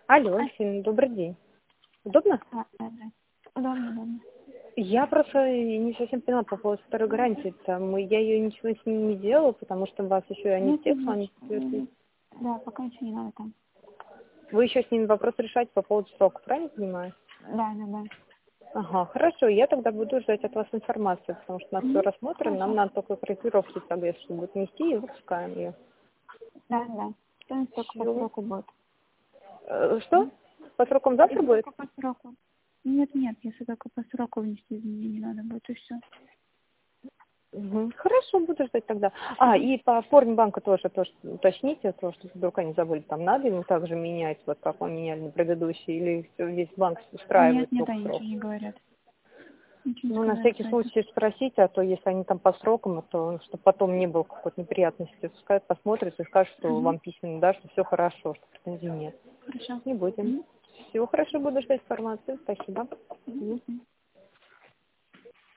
Алло, Альфина, добрый день. Удобно? Да. Удобно, удобно. Я просто не совсем поняла по поводу второй гарантии. Я ее ничего с ней не делала, потому что вас еще они Нет, все нет, с вами нет, связаны. нет. Да, пока ничего не надо там. Вы еще с ними вопрос решаете по поводу срока, правильно понимаю? Да. Ага, хорошо, я тогда буду ждать от вас информацию, потому что у нас все рассмотрено, нам Хорошо. надо только корректировки согласия, чтобы будет нести, и выпускаем ее. Да. Стоимость только по Все. сроку будет. Что? По срокам завтра Если будет? только по сроку. Нет, если только по сроку внести изменения надо будет, и все. Мгм. Хорошо, буду ждать тогда. И по форме банка тоже уточните, то, что вдруг они забыли, там надо ему также менять, вот как он меняли на предыдущий, или всё, весь банк устраивает Нет, только они срок. ничего не говорят. Ничего не Ну, на сказали всякий про это. случай спросите, а то если они там по срокам, то чтобы потом не было какой-то неприятности, пускай посмотрят и скажут, что Угу. вам письменно, да, что все хорошо, что претензий нет. Хорошо. Не будем. Угу. Все хорошо, буду ждать информацию. Спасибо. Угу. Мгм.